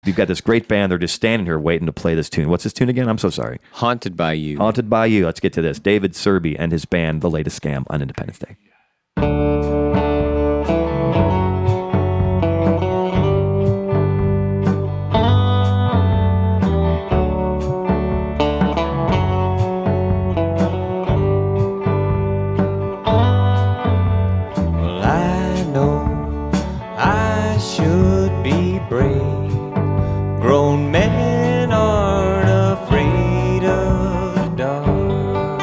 You've got this great band. They're just standing here waiting to play this tune. What's this tune again? I'm so sorry. Haunted by You. Haunted by You. Let's get to this. David Serby and his band, The Latest Scam, on Independence Day. Well, I know I should be brave. Grown men aren't afraid of the dark.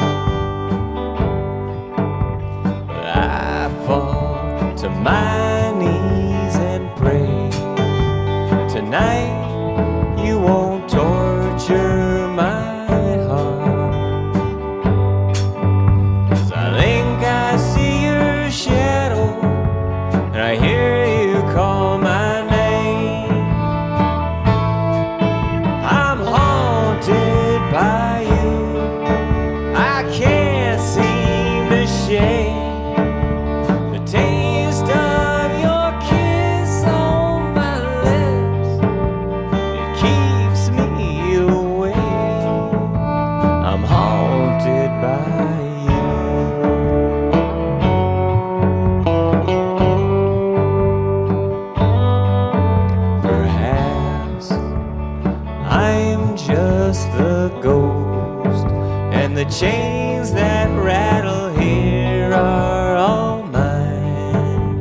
But I fall to my knees and pray. Tonight you won't torture my heart. 'Cause I think I see your shadow and I hear you call my name. I'm haunted by you. I can't seem to shake the taste of your kiss on my lips. It keeps me awake. I'm haunted by you. Perhaps I'm just the ghost, and the chains that rattle here are all mine.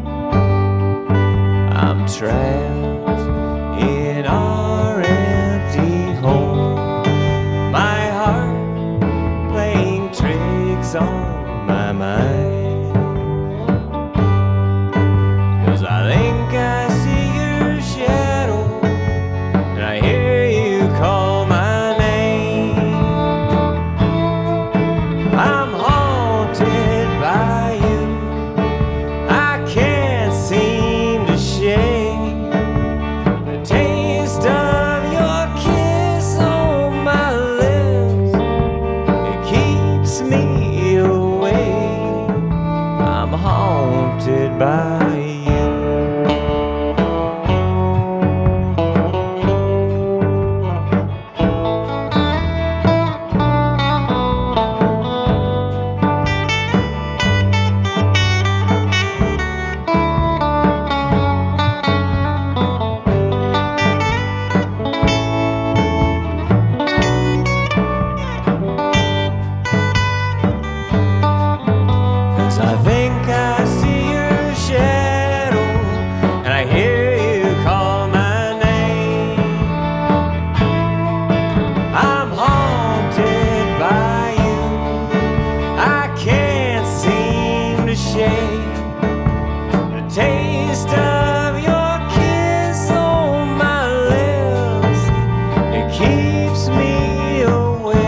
I'm trapped in our empty home, my heart playing tricks on my mind. 'Cause I think I see your shadow and I hear you call my name. I'm haunted by you. I can't seem to shake the taste of your kiss on my lips. It keeps me awake. I'm haunted by you. Cause I think I see your shadow and I hear you call my name. I'm haunted by you. I can't seem to shake the taste of your kiss on my lips. It keeps me awake.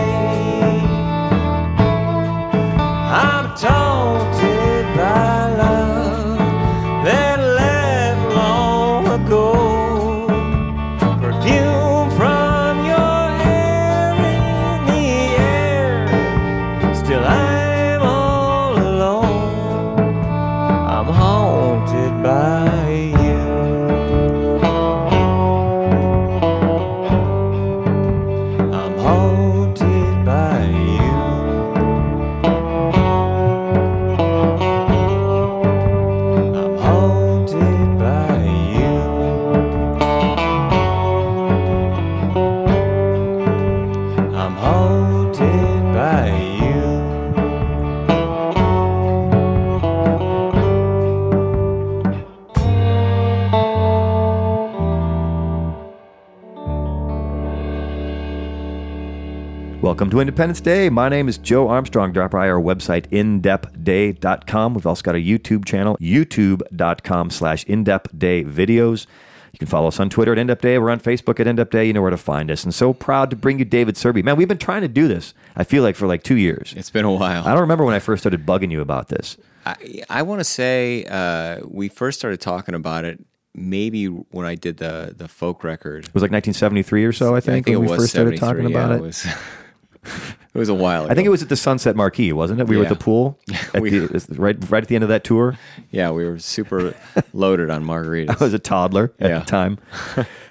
I'm taunted by love that left long ago. Perfume from your hair in the air. Still I'm all alone. I'm haunted by you. I'm haunted by you. I'm haunted by you. I'm haunted by you. Welcome to Independence Day. My name is Joe Armstrong. Drop by our website, indepthday.com. We've also got a YouTube channel, youtube.com/indepthdayvideos. You can follow us on Twitter at IndepthDay. We're on Facebook at IndepthDay. You know where to find us. And so proud to bring you David Serby. Man, we've been trying to do this, I feel like, for like 2 years. It's been a while. I don't remember when I first started bugging you about this. I want to say we first started talking about it maybe when I did the folk record. It was like 1973 or so, I think when it we was first started talking 73, about yeah, it. It was a while ago. I think it was at the Sunset Marquee, wasn't it? We were at Yeah. the pool right at the end of that tour. Yeah, we were super loaded on margaritas. I was a toddler at Yeah. the time.